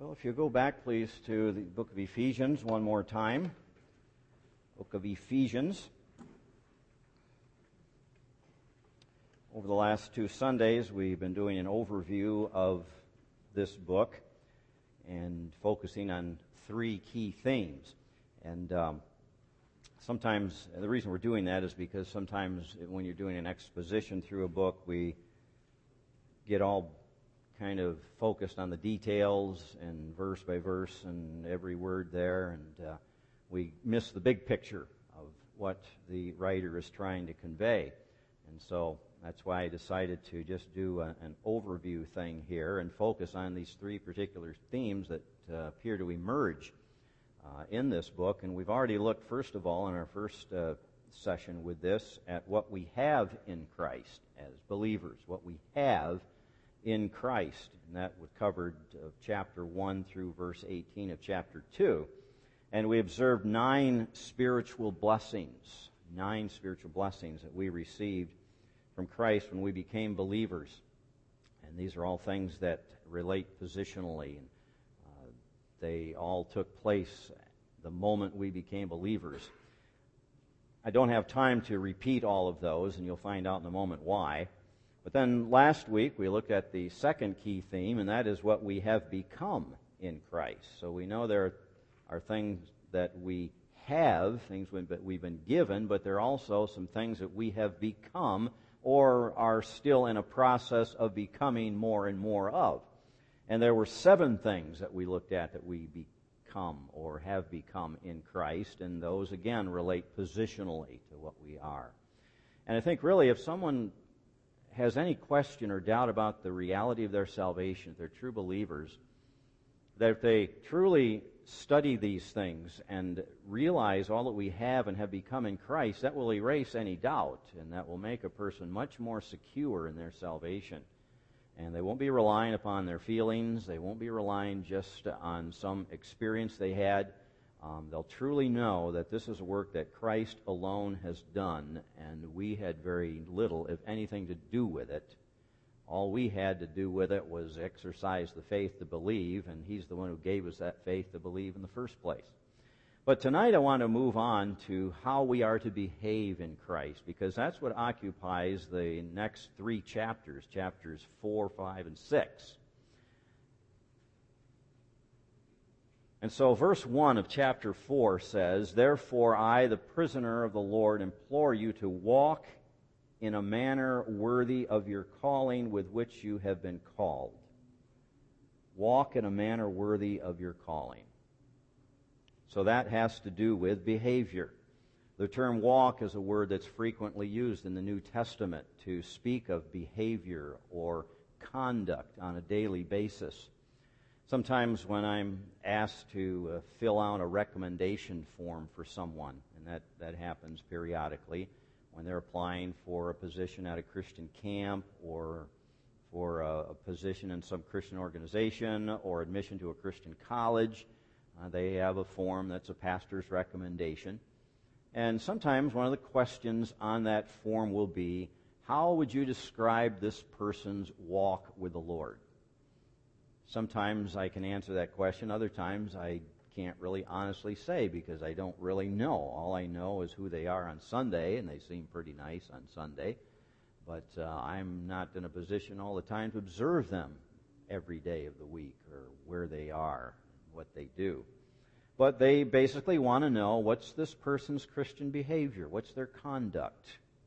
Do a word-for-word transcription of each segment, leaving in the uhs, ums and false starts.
Well, if you go back, please, to the book of Ephesians one more time. Book of Ephesians. Over the last two Sundays, we've been doing an overview of this book and focusing on three key themes. And um, sometimes, the reason we're doing that is because sometimes when you're doing an exposition through a book, we get all kind of focused on the details and verse by verse and every word there, and uh, we miss the big picture of what the writer is trying to convey. And so that's why I decided to just do a, an overview thing here and focus on these three particular themes that uh, appear to emerge uh, in this book. And we've already looked, first of all, in our first uh, session with this, at what we have in Christ as believers, what we have in Christ, and that was covered of chapter one through verse eighteen of chapter two. And we observed nine spiritual blessings, nine spiritual blessings that we received from Christ when we became believers. And these are all things that relate positionally, and uh, they all took place the moment we became believers. I don't have time to repeat all of those, and you'll find out in a moment why. But then last week we looked at the second key theme, and that is what we have become in Christ. So we know there are things that we have, things that we've been given, but there are also some things that we have become or are still in a process of becoming more and more of. And there were seven things that we looked at that we become or have become in Christ, and those again relate positionally to what we are. And I think really if someone has any question or doubt about the reality of their salvation, if they're true believers, that if they truly study these things and realize all that we have and have become in Christ, that will erase any doubt, and that will make a person much more secure in their salvation. And they won't be relying upon their feelings. They won't be relying just on some experience they had. Um, they'll truly know that this is a work that Christ alone has done, and we had very little, if anything, to do with it. All we had to do with it was exercise the faith to believe, and He's the one who gave us that faith to believe in the first place. But tonight I want to move on to how we are to behave in Christ, because that's what occupies the next three chapters, chapters four, five, and six. And so verse one of chapter four says, "Therefore I, the prisoner of the Lord, implore you to walk in a manner worthy of your calling with which you have been called." Walk in a manner worthy of your calling. So that has to do with behavior. The term walk is a word that's frequently used in the New Testament to speak of behavior or conduct on a daily basis. Sometimes when I'm asked to uh, fill out a recommendation form for someone, and that, that happens periodically, when they're applying for a position at a Christian camp or for a, a position in some Christian organization or admission to a Christian college, uh, they have a form that's a pastor's recommendation. And sometimes one of the questions on that form will be, how would you describe this person's walk with the Lord? Sometimes I can answer that question. Other times I can't really honestly say because I don't really know. All I know is who they are on Sunday, and they seem pretty nice on Sunday. But uh, I'm not in a position all the time to observe them every day of the week or where they are, what they do. But they basically want to know, what's this person's Christian behavior? What's their conduct?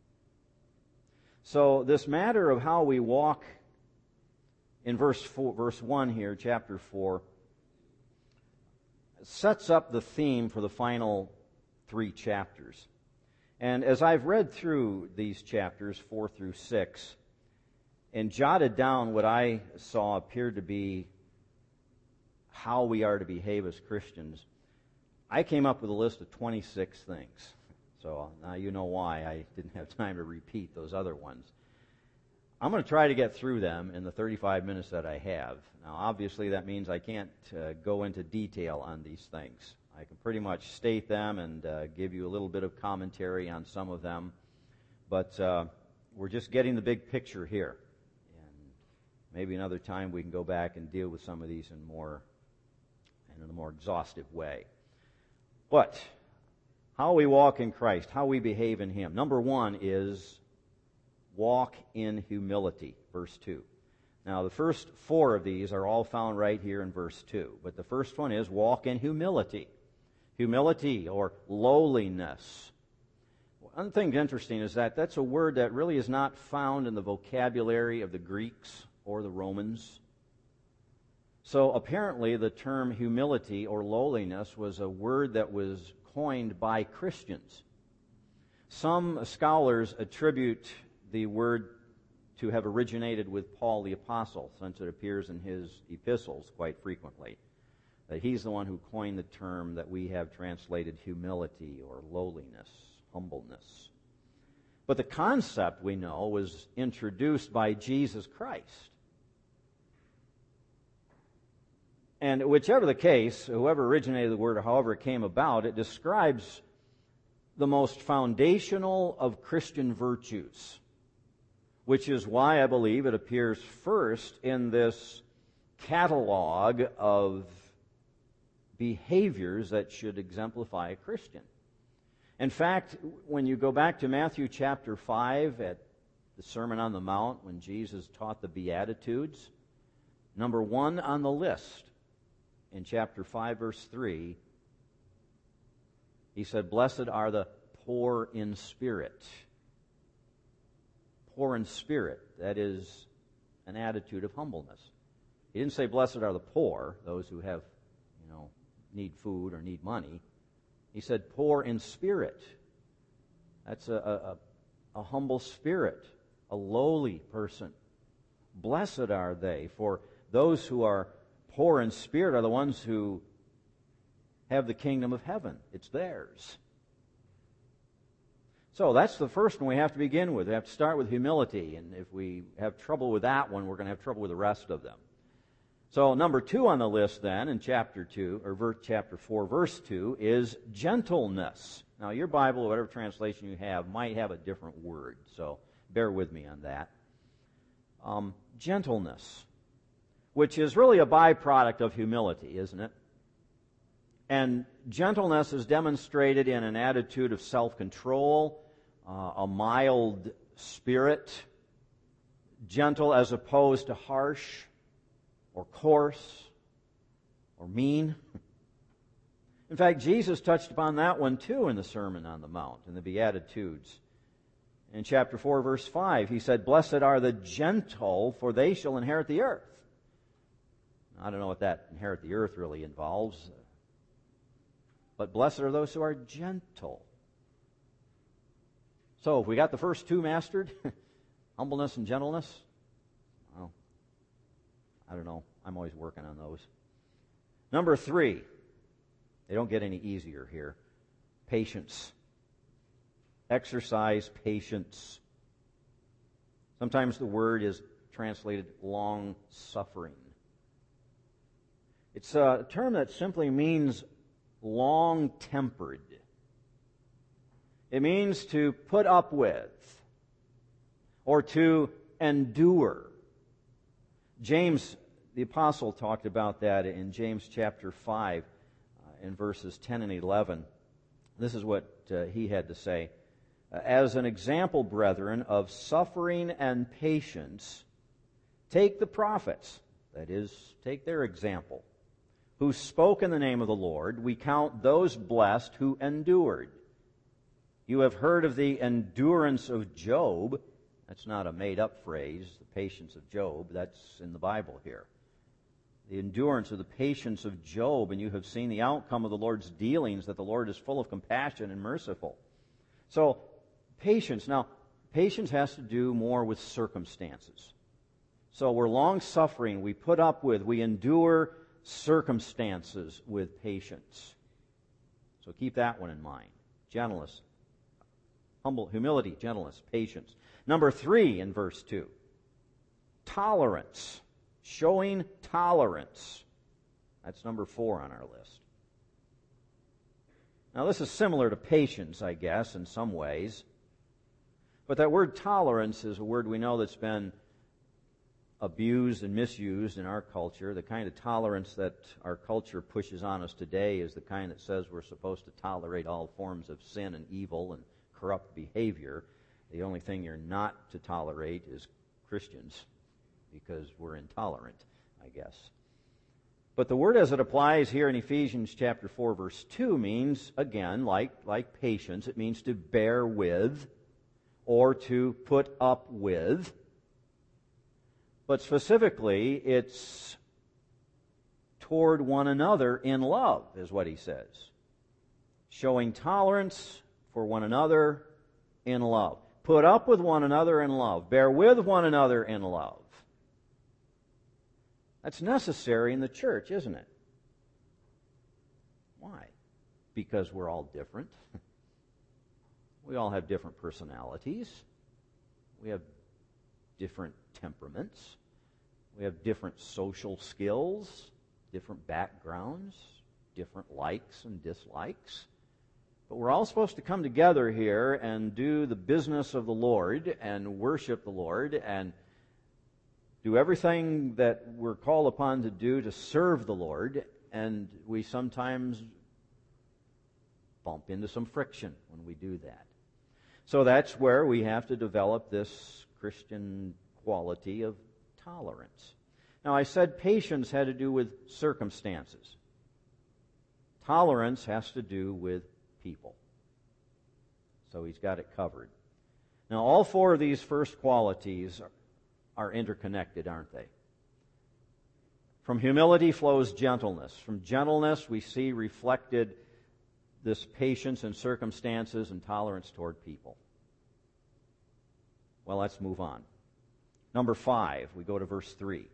So this matter of how we walk in verse four, verse one here, chapter four, sets up the theme for the final three chapters. And as I've read through these chapters, four through six, and jotted down what I saw appeared to be how we are to behave as Christians, I came up with a list of twenty-six things. So now you know why I didn't have time to repeat those other ones. I'm going to try to get through them in the thirty-five minutes that I have. Now, obviously, that means I can't uh, go into detail on these things. I can pretty much state them and uh, give you a little bit of commentary on some of them. But uh, we're just getting the big picture here. And maybe another time we can go back and deal with some of these in more and in a more exhaustive way. But how we walk in Christ, how we behave in Him. Number one is walk in humility, verse two. Now, the first four of these are all found right here in verse two. But the first one is walk in humility. Humility or lowliness. One thing interesting is that that's a word that really is not found in the vocabulary of the Greeks or the Romans. So apparently the term humility or lowliness was a word that was coined by Christians. Some scholars attribute the word to have originated with Paul the Apostle, since it appears in his epistles quite frequently. That he's the one who coined the term that we have translated humility or lowliness, humbleness. But the concept, we know, was introduced by Jesus Christ. And whichever the case, whoever originated the word or however it came about, it describes the most foundational of Christian virtues, which is why I believe it appears first in this catalog of behaviors that should exemplify a Christian. In fact, when you go back to Matthew chapter five at the Sermon on the Mount, when Jesus taught the Beatitudes, number one on the list in chapter five, verse three, he said, "Blessed are the poor in spirit." Poor in spirit, that is an attitude of humbleness. He didn't say, "Blessed are the poor," those who have, you know, need food or need money. He said, "Poor in spirit." That's a, a, a humble spirit, a lowly person. Blessed are they, for those who are poor in spirit are the ones who have the kingdom of heaven. It's theirs. So that's the first one we have to begin with. We have to start with humility, and if we have trouble with that one, we're going to have trouble with the rest of them. So number two on the list then, in chapter two, or verse, chapter four, verse two, is gentleness. Now your Bible, or whatever translation you have, might have a different word, so bear with me on that. Um, gentleness, which is really a byproduct of humility, isn't it? And gentleness is demonstrated in an attitude of self-control, uh, a mild spirit, gentle as opposed to harsh or coarse or mean. In fact, Jesus touched upon that one too in the Sermon on the Mount, in the Beatitudes. In chapter four, verse five, he said, "Blessed are the gentle, for they shall inherit the earth." I don't know what that inherit the earth really involves. But blessed are those who are gentle. So, if we got the first two mastered, humbleness and gentleness, well, I don't know. I'm always working on those. Number three, they don't get any easier here. Patience. Exercise patience. Sometimes the word is translated long-suffering. It's a term that simply means long-tempered. It means to put up with or to endure. James, the apostle, talked about that in James chapter five uh, in verses ten and eleven. This is what uh, he had to say. "As an example, brethren, of suffering and patience, take the prophets," that is, take their example, "who spoke in the name of the Lord. We count those blessed who endured. You have heard of the endurance of Job." That's not a made-up phrase, the patience of Job. That's in the Bible here. The endurance or the patience of Job, and you have seen the outcome of the Lord's dealings, that the Lord is full of compassion and merciful. So, patience. Now, patience has to do more with circumstances. So we're long-suffering, we put up with, we endure circumstances with patience. So keep that one in mind. Gentleness. Humble, humility, gentleness, patience. Number three in verse two. Tolerance. Showing tolerance. That's number four on our list. Now this is similar to patience, I guess, in some ways. But that word tolerance is a word we know that's been abused and misused in our culture. The kind of tolerance that our culture pushes on us today is the kind that says we're supposed to tolerate all forms of sin and evil and corrupt behavior. The only thing you're not to tolerate is Christians, because we're intolerant, I guess. But the word as it applies here in Ephesians chapter four, verse two means, again, like, like patience, it means to bear with or to put up with. But specifically, it's toward one another in love, is what he says. Showing tolerance for one another in love. Put up with one another in love. Bear with one another in love. That's necessary in the church, isn't it? Why? Because we're all different. We all have different personalities. We have different temperaments. We have different social skills, different backgrounds, different likes and dislikes. But we're all supposed to come together here and do the business of the Lord and worship the Lord and do everything that we're called upon to do to serve the Lord. And we sometimes bump into some friction when we do that. So that's where we have to develop this Christian quality of tolerance. Now, I said patience had to do with circumstances. Tolerance has to do with people. So he's got it covered. Now, all four of these first qualities are, are interconnected, aren't they? From humility flows gentleness. From gentleness, we see reflected this patience in circumstances and tolerance toward people. Well, let's move on. Number five, we go to verse three.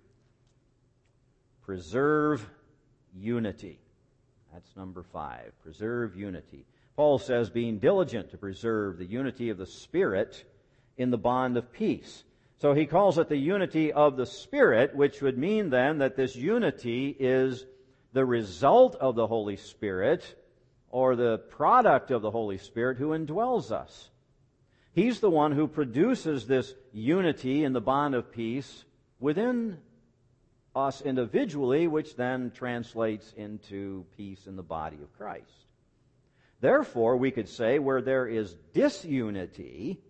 Preserve unity. That's number five. Preserve unity. Paul says, being diligent to preserve the unity of the Spirit in the bond of peace. So he calls it the unity of the Spirit, which would mean then that this unity is the result of the Holy Spirit or the product of the Holy Spirit who indwells us. He's the one who produces this unity in the bond of peace within us individually, which then translates into peace in the body of Christ. Therefore, we could say where there is disunity,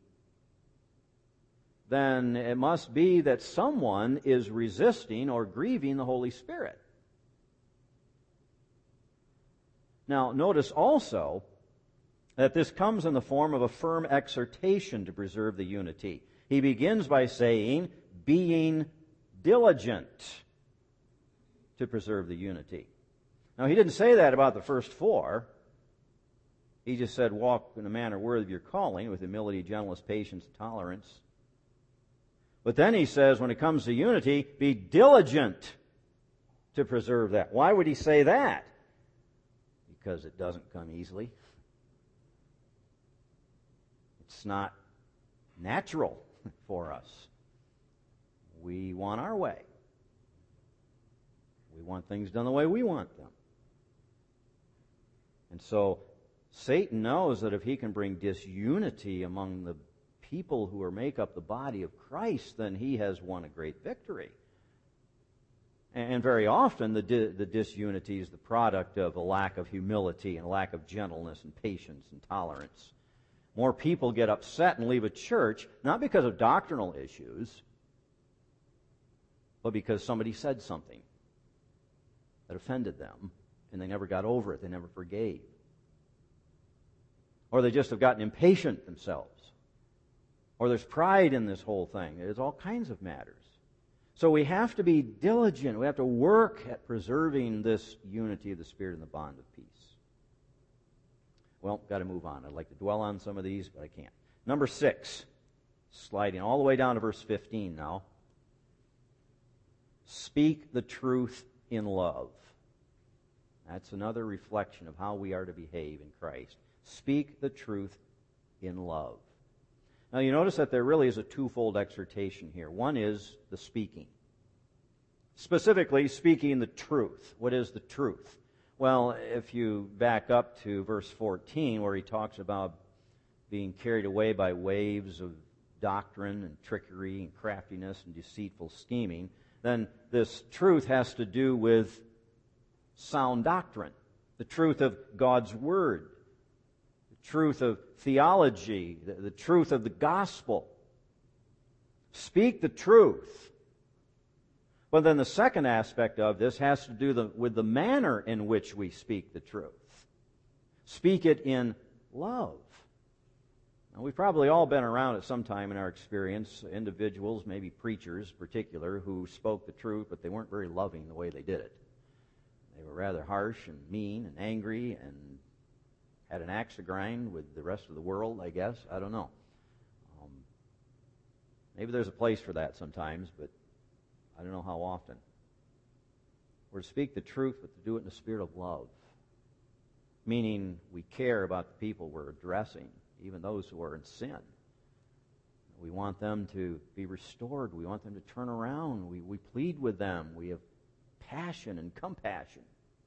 then it must be that someone is resisting or grieving the Holy Spirit. Now, notice also that this comes in the form of a firm exhortation to preserve the unity. He begins by saying, being diligent to preserve the unity. Now, he didn't say that about the first four. He just said, walk in a manner worthy of your calling, with humility, gentleness, patience, tolerance. But then he says, when it comes to unity, be diligent to preserve that. Why would he say that? Because it doesn't come easily. It's not natural for us. We want our way. We want things done the way we want them. And so Satan knows that if he can bring disunity among the people who are make up the body of Christ, then he has won a great victory. And very often the, di- the disunity is the product of a lack of humility and a lack of gentleness and patience and tolerance. More people get upset and leave a church, not because of doctrinal issues, but because somebody said something that offended them, and they never got over it, they never forgave. Or they just have gotten impatient themselves. Or there's pride in this whole thing. There's all kinds of matters. So we have to be diligent. We have to work at preserving this unity of the Spirit and the bond of peace. Well, got to move on. I'd like to dwell on some of these, but I can't. Number six, sliding all the way down to verse fifteen now. Speak the truth in love. That's another reflection of how we are to behave in Christ. Speak the truth in love. Now you notice that there really is a twofold exhortation here. One is the speaking. Specifically, speaking the truth. What is the truth? Well, if you back up to verse fourteen, where he talks about being carried away by waves of doctrine and trickery and craftiness and deceitful scheming, then this truth has to do with sound doctrine, the truth of God's Word, the truth of theology, the, the truth of the gospel. Speak the truth. But then the second aspect of this has to do the, with the manner in which we speak the truth. Speak it in love. Now, we've probably all been around at some time in our experience, individuals, maybe preachers in particular, who spoke the truth, but they weren't very loving the way they did it. They were rather harsh and mean and angry and had an axe to grind with the rest of the world, I guess. I don't know. Um, maybe there's a place for that sometimes, but I don't know how often. We're to speak the truth, but to do it in the spirit of love. Meaning we care about the people we're addressing, even those who are in sin. We want them to be restored. We want them to turn around. We, we plead with them. We have passion and compassion.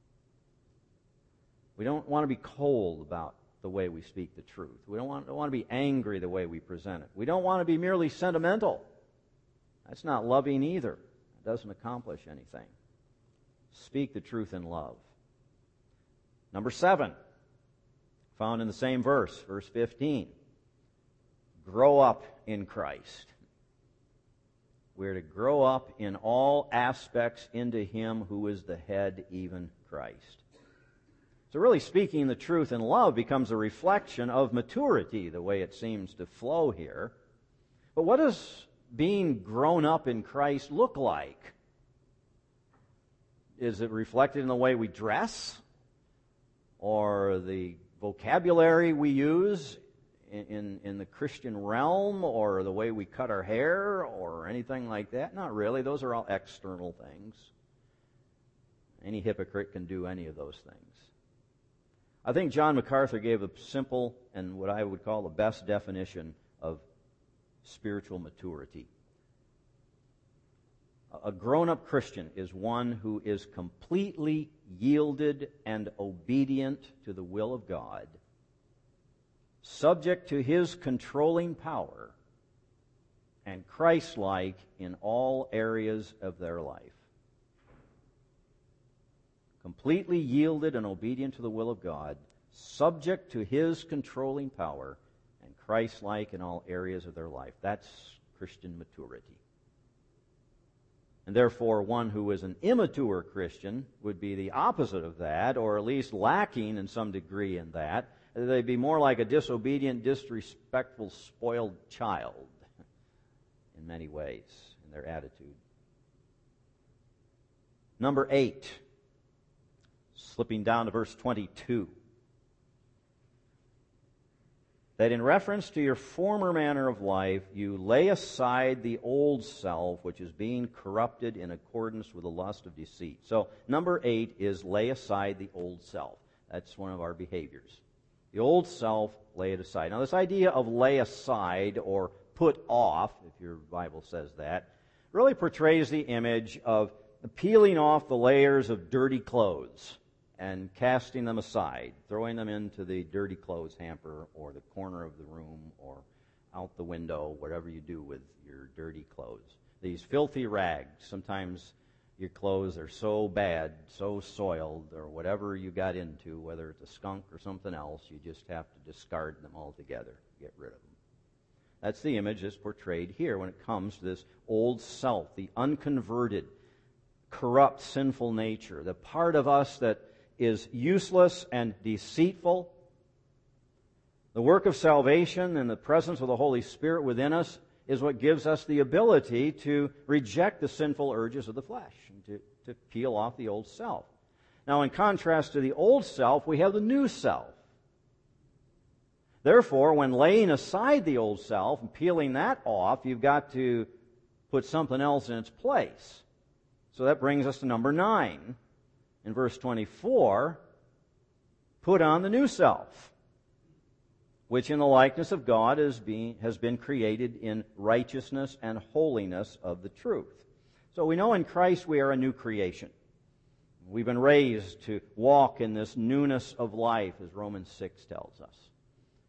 We don't want to be cold about the way we speak the truth. We don't want, don't want to be angry the way we present it. We don't want to be merely sentimental. That's not loving either. It doesn't accomplish anything. Speak the truth in love. Number seven, found in the same verse, verse fifteen. Grow up in Christ. We're to grow up in all aspects into Him who is the head, even Christ. So really speaking the truth in love becomes a reflection of maturity, the way it seems to flow here. But what does being grown up in Christ look like? Is it reflected in the way we dress? Or the vocabulary we use in, in, in the Christian realm? Or the way we cut our hair? Or anything like that? Not really. Those are all external things. Any hypocrite can do any of those things. I think John MacArthur gave a simple and what I would call the best definition of spiritual maturity. A grown-up Christian is one who is completely yielded and obedient to the will of God, subject to His controlling power, and Christ-like in all areas of their life. Completely yielded and obedient to the will of God, subject to His controlling power, and Christ-like in all areas of their life. That's Christian maturity. And therefore, one who is an immature Christian would be the opposite of that, or at least lacking in some degree in that. They'd be more like a disobedient, disrespectful, spoiled child in many ways in their attitude. Number eight, slipping down to verse twenty-two. That in reference to your former manner of life, you lay aside the old self, which is being corrupted in accordance with the lust of deceit. So, number eight is lay aside the old self. That's one of our behaviors. The old self, lay it aside. Now, this idea of lay aside or put off, if your Bible says that, really portrays the image of peeling off the layers of dirty clothes and casting them aside, throwing them into the dirty clothes hamper or the corner of the room or out the window, whatever you do with your dirty clothes. These filthy rags, sometimes your clothes are so bad, so soiled, or whatever you got into, whether it's a skunk or something else, you just have to discard them altogether, get rid of them. That's the image that's portrayed here when it comes to this old self, the unconverted, corrupt, sinful nature, the part of us that is useless and deceitful. The work of salvation and the presence of the Holy Spirit within us is what gives us the ability to reject the sinful urges of the flesh and to, to peel off the old self. Now, in contrast to the old self, we have the new self. Therefore, when laying aside the old self and peeling that off, you've got to put something else in its place. So that brings us to number nine. In verse twenty-four, put on the new self, which in the likeness of God is being, has been created in righteousness and holiness of the truth. So we know in Christ we are a new creation. We've been raised to walk in this newness of life, as Romans six tells us.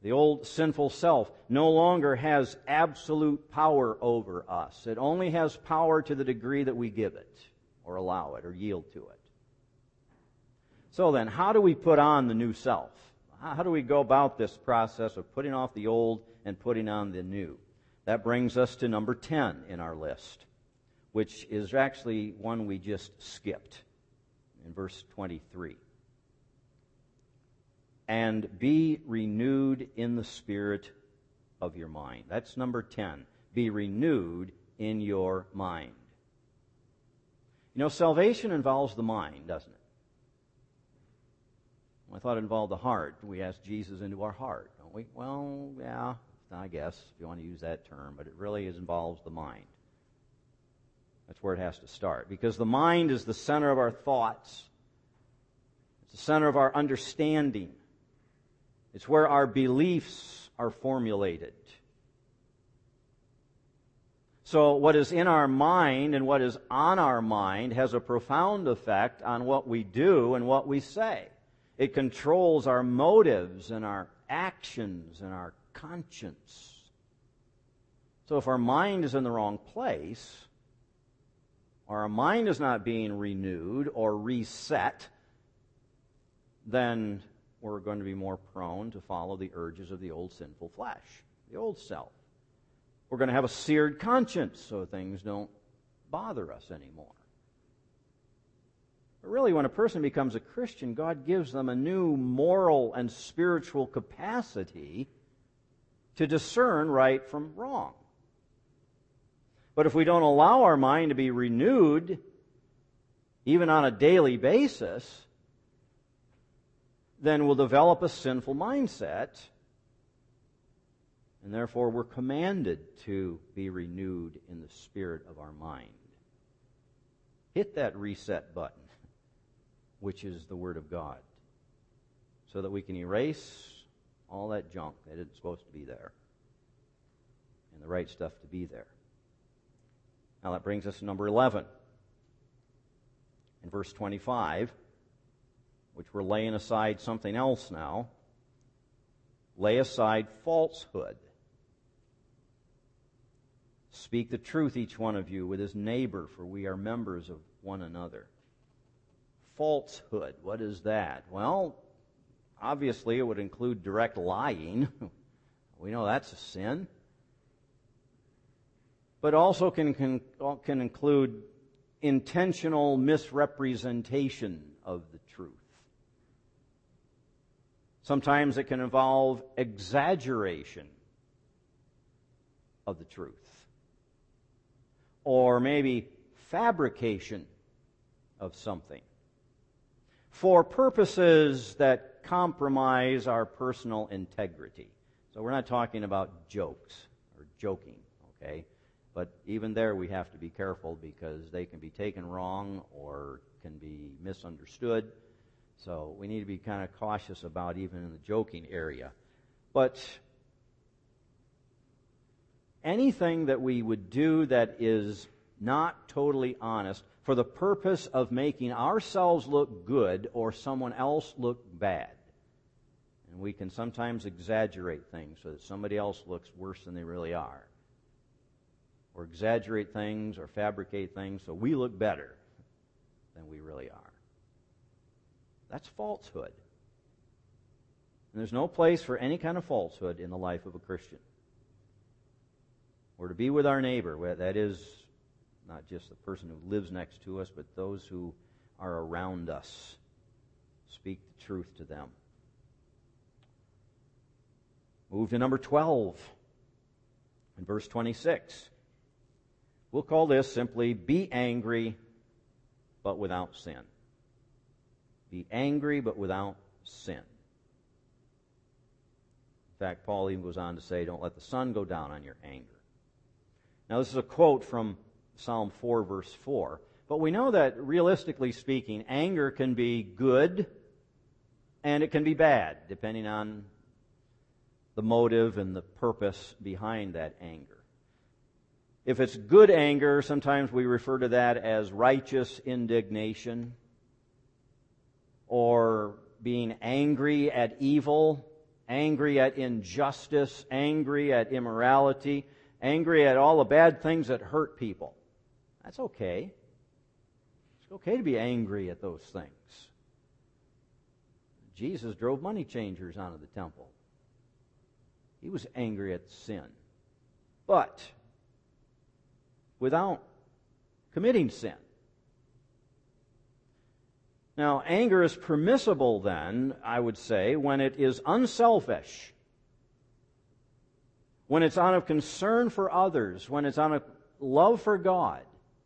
The old sinful self no longer has absolute power over us. It only has power to the degree that we give it, or allow it, or yield to it. So then, how do we put on the new self? How do we go about this process of putting off the old and putting on the new? That brings us to number ten in our list, which is actually one we just skipped in verse twenty-three. And be renewed in the spirit of your mind. That's number ten. Be renewed in your mind. You know, salvation involves the mind, doesn't it? I thought it involved the heart. We ask Jesus into our heart, don't we? Well, yeah, I guess, if you want to use that term, but it really is, involves the mind. That's where it has to start. Because the mind is the center of our thoughts. It's the center of our understanding. It's where our beliefs are formulated. So what is in our mind and what is on our mind has a profound effect on what we do and what we say. It controls our motives and our actions and our conscience. So if our mind is in the wrong place, or our mind is not being renewed or reset, then we're going to be more prone to follow the urges of the old sinful flesh, the old self. We're going to have a seared conscience so things don't bother us anymore. But really, when a person becomes a Christian, God gives them a new moral and spiritual capacity to discern right from wrong. But if we don't allow our mind to be renewed, even on a daily basis, then we'll develop a sinful mindset, and therefore we're commanded to be renewed in the spirit of our mind. Hit that reset button, which is the Word of God, so that we can erase all that junk that isn't supposed to be there, and the right stuff to be there. Now that brings us to number eleven. In verse twenty-five, which we're laying aside something else now, lay aside falsehood. Speak the truth, each one of you, with his neighbor, for we are members of one another. Falsehood, what is that? Well, obviously it would include direct lying. We know that's a sin. But also can, can, can include intentional misrepresentation of the truth. Sometimes it can involve exaggeration of the truth. Or maybe fabrication of something for purposes that compromise our personal integrity. So we're not talking about jokes or joking, okay? But even there we have to be careful because they can be taken wrong or can be misunderstood. So we need to be kind of cautious about even in the joking area. But anything that we would do that is not totally honest for the purpose of making ourselves look good or someone else look bad. And we can sometimes exaggerate things so that somebody else looks worse than they really are. Or exaggerate things or fabricate things so we look better than we really are. That's falsehood. And there's no place for any kind of falsehood in the life of a Christian. We're to be with our neighbor. That is not just the person who lives next to us, but those who are around us. Speak the truth to them. Move to number twelve in verse twenty-six. We'll call this simply, be angry, but without sin. Be angry, but without sin. In fact, Paul even goes on to say, don't let the sun go down on your anger. Now, this is a quote from Psalm four, verse four. But we know that, realistically speaking, anger can be good and it can be bad, depending on the motive and the purpose behind that anger. If it's good anger, sometimes we refer to that as righteous indignation, or being angry at evil angry at injustice, angry at immorality, angry at all the bad things that hurt people. That's okay. It's okay to be angry at those things. Jesus drove money changers out of the temple. He was angry at sin. But without committing sin. Now, anger is permissible then, I would say, when it is unselfish, when it's out of concern for others, when it's out of love for God.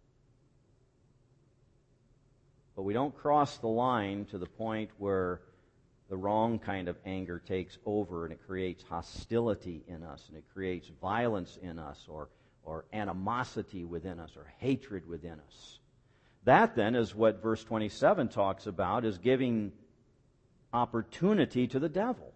But we don't cross the line to the point where the wrong kind of anger takes over and it creates hostility in us and it creates violence in us or, or animosity within us or hatred within us. That then is what verse twenty-seven talks about, is giving opportunity to the devil.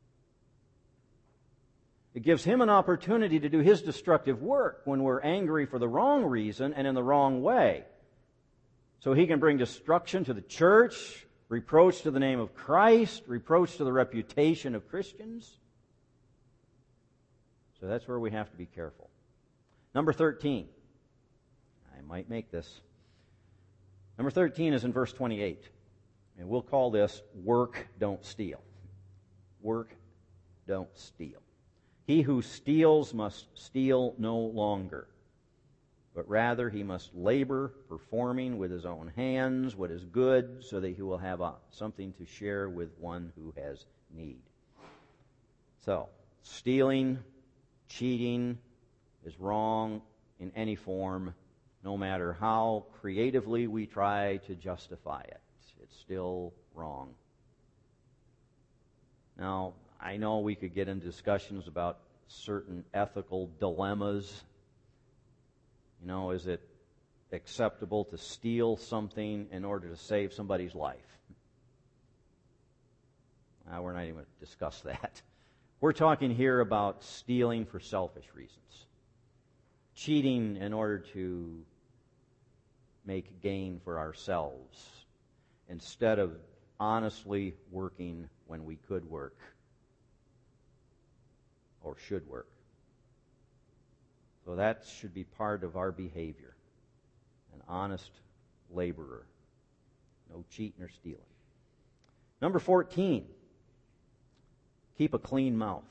It gives him an opportunity to do his destructive work when we're angry for the wrong reason and in the wrong way. So he can bring destruction to the church, reproach to the name of Christ, reproach to the reputation of Christians. So that's where we have to be careful. Number thirteen. I might make this. Number thirteen is in verse twenty-eight. And we'll call this work, don't steal. Work, don't steal. He who steals must steal no longer, but rather he must labor, performing with his own hands what is good, so that he will have a, something to share with one who has need. So, stealing, cheating is wrong in any form, no matter how creatively we try to justify it. It's still wrong. Now, I know we could get into discussions about certain ethical dilemmas. You know, is it acceptable to steal something in order to save somebody's life? Now, we're not even going to discuss that. We're talking here about stealing for selfish reasons. Cheating in order to make gain for ourselves instead of honestly working when we could work or should work. So that should be part of our behavior. An honest laborer. No cheating or stealing. Number fourteen. Keep a clean mouth.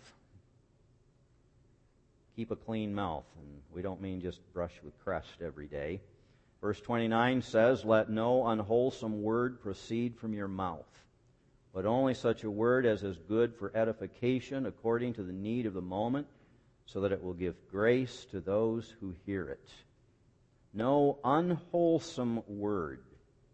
Keep a clean mouth. And we don't mean just brush with crest every day. Verse twenty-nine says, "Let no unwholesome word proceed from your mouth, but only such a word as is good for edification according to the need of the moment, so that it will give grace to those who hear it." No unwholesome word.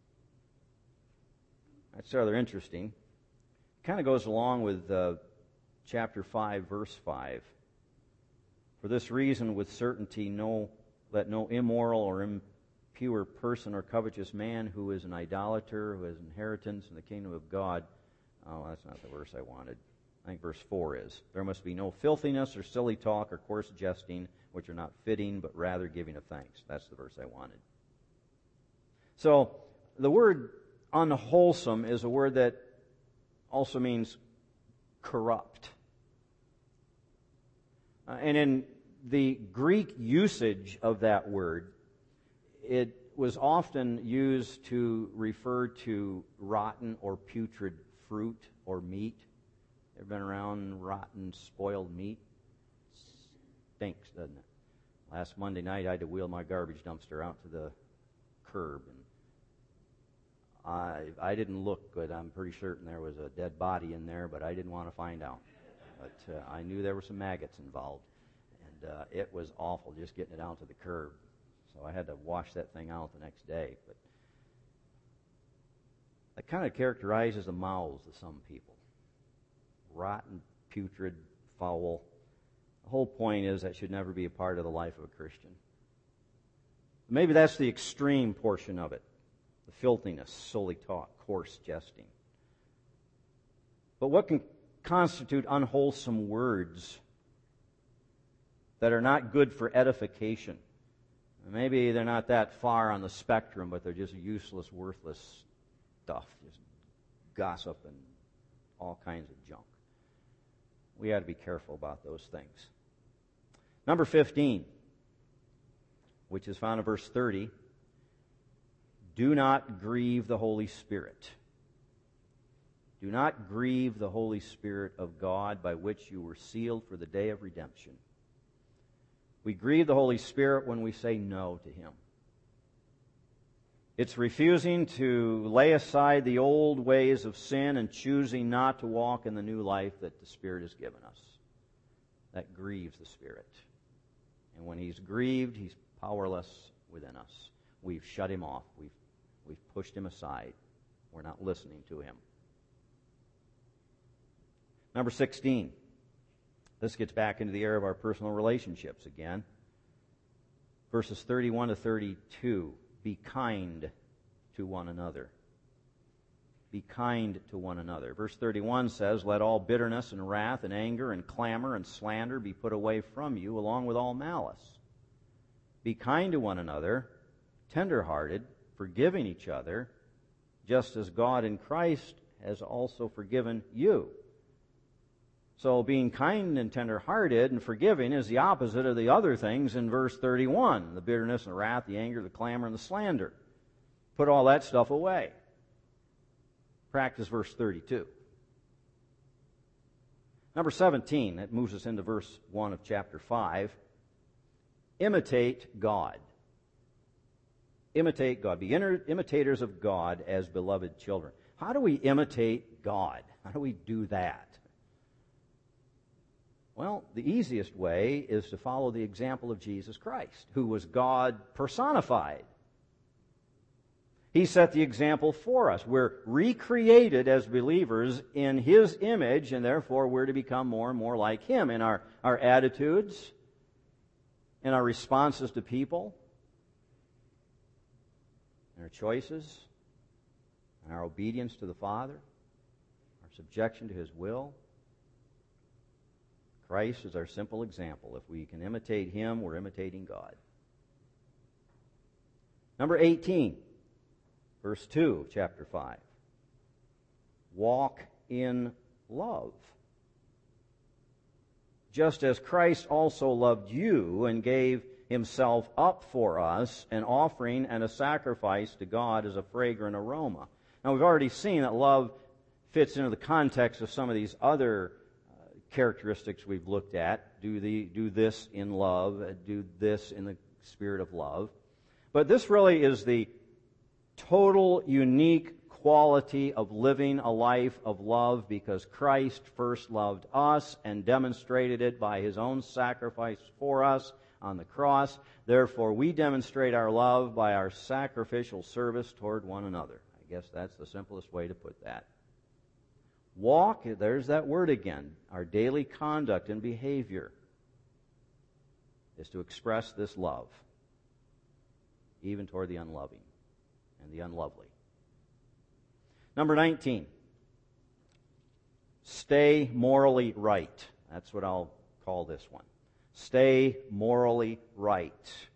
That's rather interesting. It kind of goes along with uh, chapter five, verse five. "For this reason, with certainty, no, let no immoral or impure person or covetous man who is an idolater, who has inheritance in the kingdom of God." Oh, that's not the verse I wanted. I think verse four is, "There must be no filthiness or silly talk or coarse jesting, which are not fitting, but rather giving of thanks." That's the verse I wanted. So, the word unwholesome is a word that also means corrupt. Uh, and in the Greek usage of that word, it was often used to refer to rotten or putrid fruit or meat. Ever been around rotten, spoiled meat? Stinks, doesn't it? Last Monday night, I had to wheel my garbage dumpster out to the curb, and I I didn't look good. I'm pretty certain there was a dead body in there, but I didn't want to find out. But uh, I knew there were some maggots involved, and uh, it was awful just getting it out to the curb. So I had to wash that thing out the next day. But that kind of characterizes the mouths of some people. Rotten, putrid, foul. The whole point is that should never be a part of the life of a Christian. Maybe that's the extreme portion of it. The filthiness, silly talk, coarse jesting. But what can constitute unwholesome words that are not good for edification? Maybe they're not that far on the spectrum, but they're just useless, worthless stuff. Just gossip and all kinds of junk. we ought to be careful about those things. Number fifteen, which is found in verse thirty, do not grieve the Holy Spirit. Do not grieve the Holy Spirit of God, by which you were sealed for the day of redemption. We grieve the Holy Spirit when we say no to Him. It's refusing to lay aside the old ways of sin and choosing not to walk in the new life that the Spirit has given us. That grieves the Spirit. And when He's grieved, He's powerless within us. We've shut Him off. We've, we've pushed Him aside. We're not listening to Him. Number sixteen. This gets back into the area of our personal relationships again. Verses thirty-one to thirty-two. Be kind to one another. Be kind to one another. Verse thirty-one says, let all bitterness and wrath and anger and clamor and slander be put away from you, along with all malice. Be kind to one another, tender-hearted, forgiving each other, just as God in Christ has also forgiven you. So being kind and tender-hearted and forgiving is the opposite of the other things in verse thirty-one. The bitterness and the wrath, the anger, the clamor, and the slander. Put all that stuff away. Practice verse thirty-two. Number seventeen, that moves us into verse one of chapter five. Imitate God. Imitate God. Be imitators of God as beloved children. How do we imitate God? How do we do that? Well, the easiest way is to follow the example of Jesus Christ, who was God personified. He set the example for us. We're recreated as believers in His image, and therefore we're to become more and more like Him in our, our attitudes, in our responses to people, in our choices, in our obedience to the Father, our subjection to His will. Christ is our simple example. If we can imitate Him, we're imitating God. Number eighteen, verse two, chapter five. Walk in love. Just as Christ also loved you and gave Himself up for us, an offering and a sacrifice to God as a fragrant aroma. Now, we've already seen that love fits into the context of some of these other characteristics we've looked at. Do the do this in love, do this in the spirit of love. But this really is the total unique quality of living a life of love, because Christ first loved us and demonstrated it by His own sacrifice for us on the cross. Therefore, we demonstrate our love by our sacrificial service toward one another. I guess that's the simplest way to put that. Walk, there's that word again. Our daily conduct and behavior is to express this love, even toward the unloving and the unlovely. Number nineteen, stay morally right. That's what I'll call this one. Stay morally right.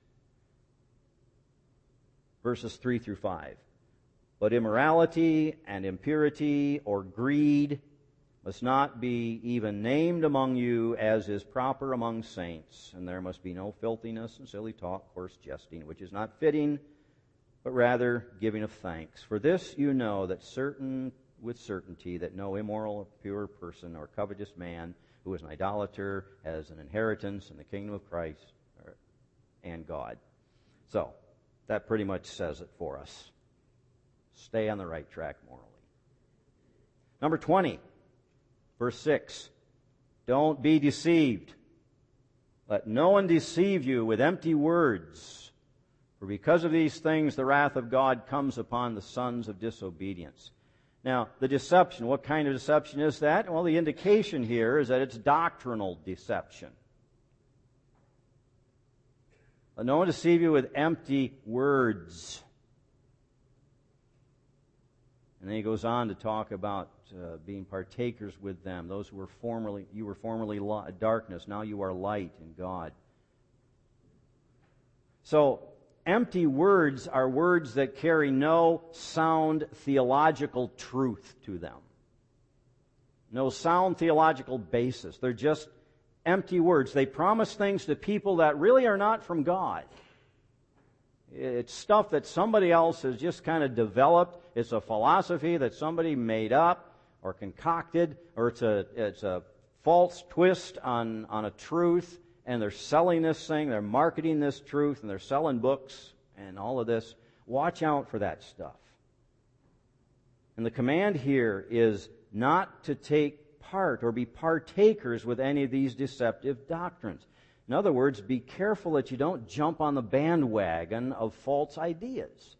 Verses three through five. But immorality and impurity or greed must not be even named among you, as is proper among saints. And there must be no filthiness and silly talk, coarse jesting, which is not fitting, but rather giving of thanks. For this you know that certain with certainty that no immoral or pure person or covetous man who is an idolater has an inheritance in the kingdom of Christ and God. So, that pretty much says it for us. Stay on the right track morally. Number twenty, verse six. Don't be deceived. Let no one deceive you with empty words. For because of these things the wrath of God comes upon the sons of disobedience. Now, the deception, what kind of deception is that? Well, the indication here is that it's doctrinal deception. Let no one deceive you with empty words. And then he goes on to talk about uh, being partakers with them. Those who were formerly, you were formerly li- darkness, now you are light in God. So, empty words are words that carry no sound theological truth to them. no sound theological basis. They're just empty words. They promise things to people that really are not from God. It's stuff that somebody else has just kind of developed. It's a philosophy that somebody made up or concocted, or it's a it's a false twist on, on a truth, and they're selling this thing, they're marketing this truth, and they're selling books and all of this. Watch out for that stuff. And the command here is not to take part or be partakers with any of these deceptive doctrines. In other words, be careful that you don't jump on the bandwagon of false ideas.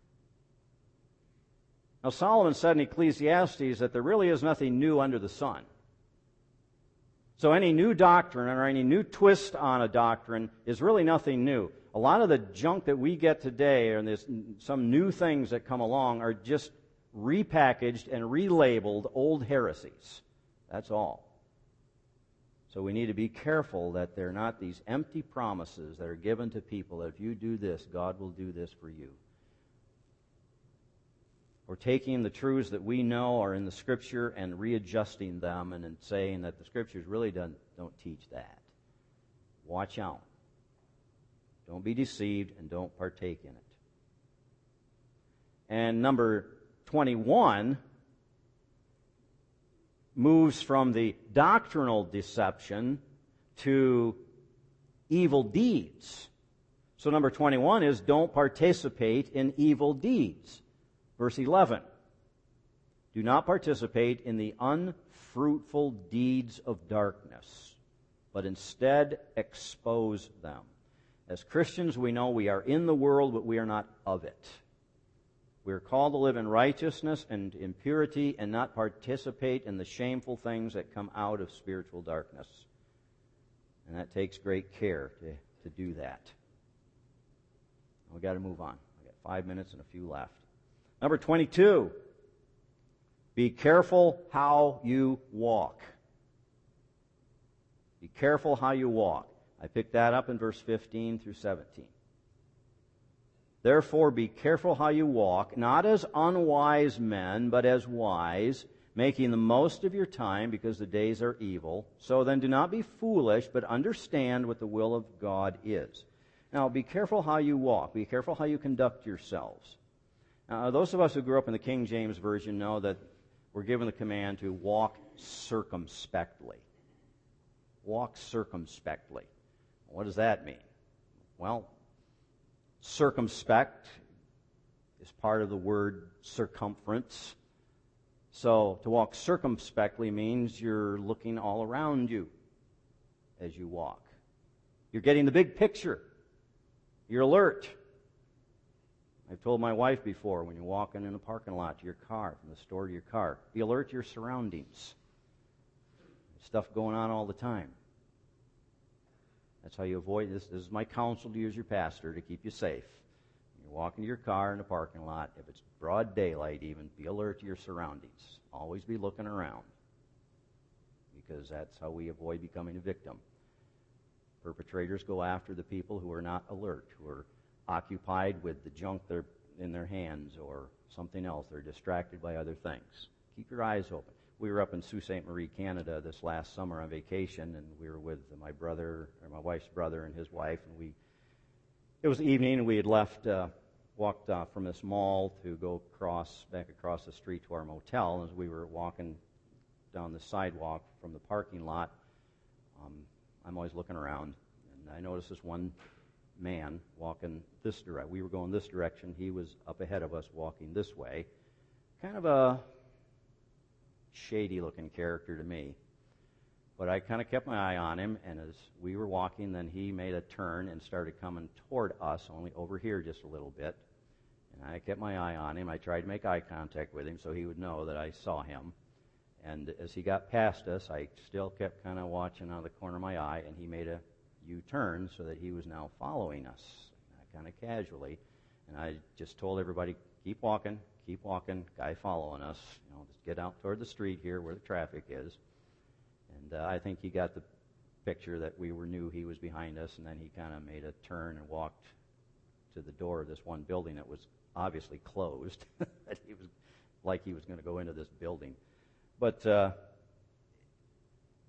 Now, Solomon said in Ecclesiastes that there really is nothing new under the sun. So any new doctrine or any new twist on a doctrine is really nothing new. A lot of the junk that we get today, and there's some new things that come along, are just repackaged and relabeled old heresies. That's all. So we need to be careful that they're not these empty promises that are given to people that if you do this, God will do this for you. Or taking the truths that we know are in the Scripture and readjusting them and then saying that the Scriptures really don't, don't teach that. Watch out. Don't be deceived and don't partake in it. And number twenty-one moves from the doctrinal deception to evil deeds. So number twenty-one is don't participate in evil deeds. Verse eleven, do not participate in the unfruitful deeds of darkness, but instead expose them. As Christians, we know we are in the world, but we are not of it. We are called to live in righteousness and in purity and not participate in the shameful things that come out of spiritual darkness. And that takes great care to, to do that. We've got to move on. We've got five minutes and a few left. Number twenty-two, be careful how you walk. Be careful how you walk. I picked that up in verse fifteen through seventeen. Therefore, be careful how you walk, not as unwise men, but as wise, making the most of your time, because the days are evil. So then do not be foolish, but understand what the will of God is. Now, be careful how you walk. Be careful how you conduct yourselves. Now, those of us who grew up in the King James Version know that we're given the command to walk circumspectly. Walk circumspectly. What does that mean? Well, circumspect is part of the word circumference. So to walk circumspectly means you're looking all around you as you walk. You're getting the big picture. You're alert. I've told my wife before, when you're walking in a parking lot to your car, from the store to your car, be alert to your surroundings. There's stuff going on all the time. That's how you avoid this. This is my counsel to you as your pastor, to keep you safe. You're walking to your car in a parking lot. If it's broad daylight even, be alert to your surroundings. Always be looking around, because that's how we avoid becoming a victim. Perpetrators go after the people who are not alert, who are occupied with the junk they're in their hands or something else. They're distracted by other things. Keep your eyes open. We were up in Sault Ste. Marie, Canada this last summer on vacation, and we were with my brother, or my wife's brother and his wife, and we, it was evening, and we had left, uh, walked uh, from this mall to go across, back across the street to our motel. And as we were walking down the sidewalk from the parking lot, um, I'm always looking around, and I noticed this one man walking this direction. We were going this direction. He was up ahead of us walking this way. Kind of a shady-looking character to me. But I kind of kept my eye on him, and as we were walking, then he made a turn and started coming toward us, only over here just a little bit. And I kept my eye on him. I tried to make eye contact with him so he would know that I saw him. And as he got past us, I still kept kind of watching out of the corner of my eye, and he made a U-turn so that he was now following us, kind of casually. And I just told everybody, keep walking, keep walking, guy following us. You know, just get out toward the street here where the traffic is. And uh, I think he got the picture that we were knew he was behind us, and then he kind of made a turn and walked to the door of this one building that was obviously closed. That he was like he was going to go into this building. But uh,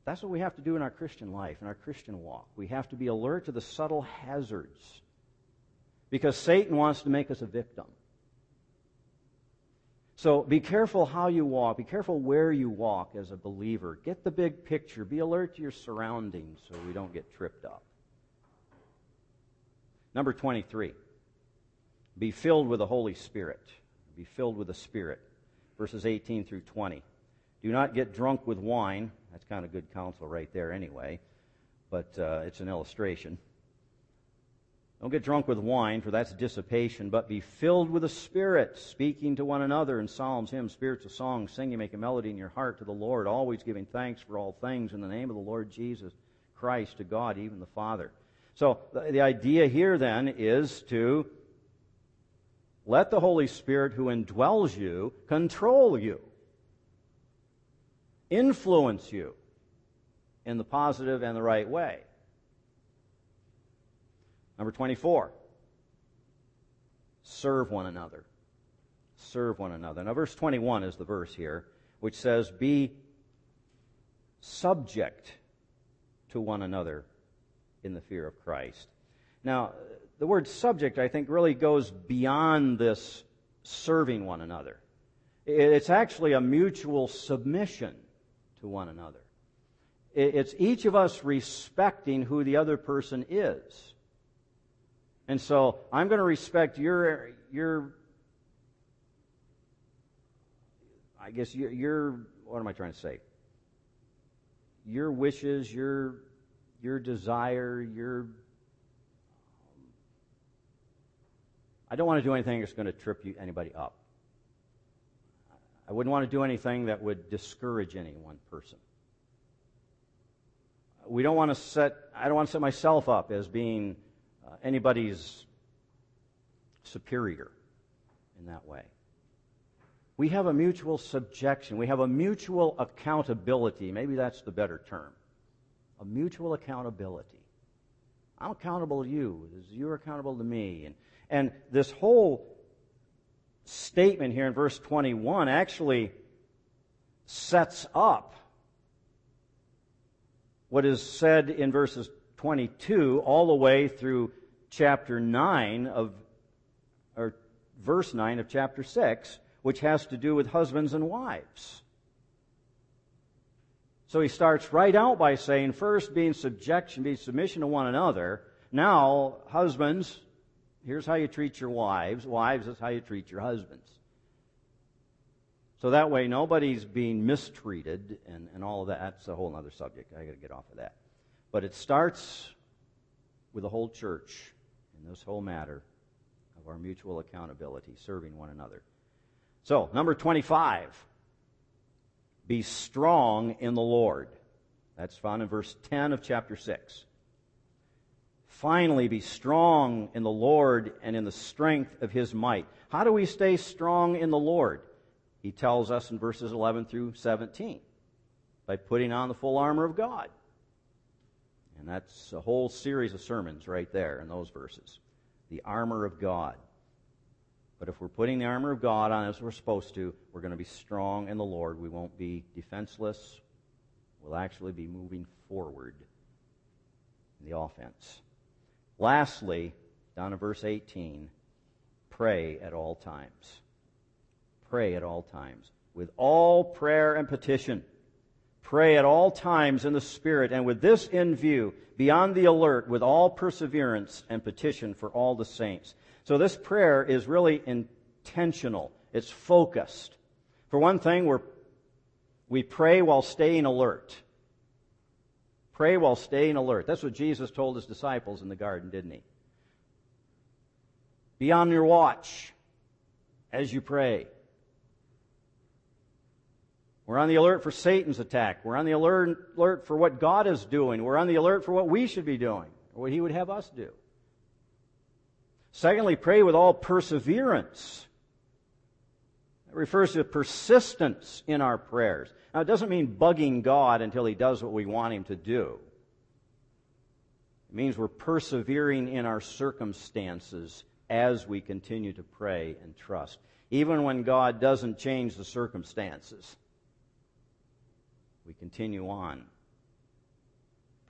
That's what we have to do in our Christian life, in our Christian walk. We have to be alert to the subtle hazards, because Satan wants to make us a victim. So be careful how you walk. Be careful where you walk as a believer. Get the big picture. Be alert to your surroundings so we don't get tripped up. Number twenty-three, be filled with the Holy Spirit. Be filled with the Spirit. Verses eighteen through twenty. Do not get drunk with wine. That's kind of good counsel right there anyway, but uh, it's an illustration. Don't get drunk with wine, for that's dissipation, but be filled with the Spirit, speaking to one another in psalms, hymns, spiritual songs, singing, make a melody in your heart to the Lord, always giving thanks for all things in the name of the Lord Jesus Christ to God, even the Father. So the, the idea here then is to let the Holy Spirit who indwells you control you, influence you in the positive and the right way. Number twenty-four, serve one another. Serve one another. Now, verse twenty-one is the verse here, which says, be subject to one another in the fear of Christ. Now, the word subject, I think, really goes beyond this serving one another. It's actually a mutual submission to one another. It's each of us respecting who the other person is. And so I'm going to respect your, your I guess your, your, what am I trying to say? Your wishes, your, your desire, your, I don't want to do anything that's going to trip you, anybody up. I wouldn't want to do anything that would discourage any one person. We don't want to set, I don't want to set myself up as being uh, anybody's superior in that way. We have a mutual subjection. We have a mutual accountability. Maybe that's the better term. A mutual accountability. I'm accountable to you as you're accountable to me. And, and this whole statement here in verse twenty-one actually sets up what is said in verses twenty-two all the way through chapter nine of, or verse nine of chapter six, which has to do with husbands and wives. So he starts right out by saying, first, be in subjection, be in submission to one another. Now, husbands, here's how you treat your wives. Wives, this is how you treat your husbands. So that way nobody's being mistreated and, and all of that. That's a whole other subject. I got to get off of that. But it starts with the whole church in this whole matter of our mutual accountability, serving one another. So, number twenty-five, be strong in the Lord. That's found in verse ten of chapter six. Finally, be strong in the Lord and in the strength of His might. How do we stay strong in the Lord? He tells us in verses eleven through seventeen, by putting on the full armor of God. And that's a whole series of sermons right there in those verses. The armor of God. But if we're putting the armor of God on as we're supposed to, we're going to be strong in the Lord. We won't be defenseless. We'll actually be moving forward in the offense. Lastly, down in verse eighteen, pray at all times. Pray at all times. With all prayer and petition. Pray at all times in the Spirit, and with this in view, be on the alert with all perseverance and petition for all the saints. So this prayer is really intentional. It's focused. For one thing, we're, we pray while staying alert. Pray while staying alert. That's what Jesus told His disciples in the garden, didn't He? Be on your watch as you pray. We're on the alert for Satan's attack. We're on the alert, alert for what God is doing. We're on the alert for what we should be doing, or what He would have us do. Secondly, pray with all perseverance. That refers to persistence in our prayers. Now, it doesn't mean bugging God until He does what we want Him to do. It means we're persevering in our circumstances as we continue to pray and trust, even when God doesn't change the circumstances. We continue on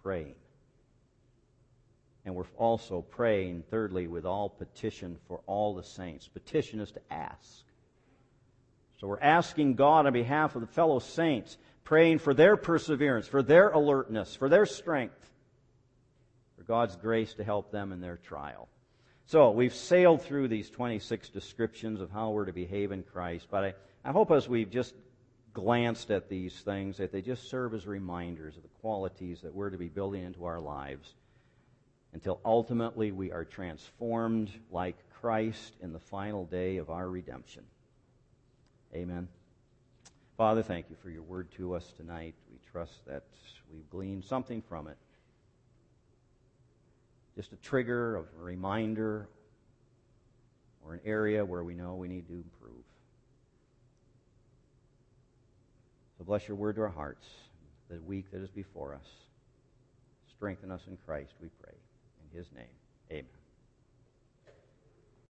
praying. And we're also praying, thirdly, with all petition for all the saints. Petition is to ask. So we're asking God on behalf of the fellow saints, praying for their perseverance, for their alertness, for their strength, for God's grace to help them in their trial. So we've sailed through these twenty-six descriptions of how we're to behave in Christ, but I, I hope as we've just glanced at these things that they just serve as reminders of the qualities that we're to be building into our lives until ultimately we are transformed like Christ in the final day of our redemption. Amen. Father, thank you for your word to us tonight. We trust that we've gleaned something from it. Just a trigger, of a reminder, or an area where we know we need to improve. So bless your word to our hearts, the week that is before us. Strengthen us in Christ, we pray. In his name, amen.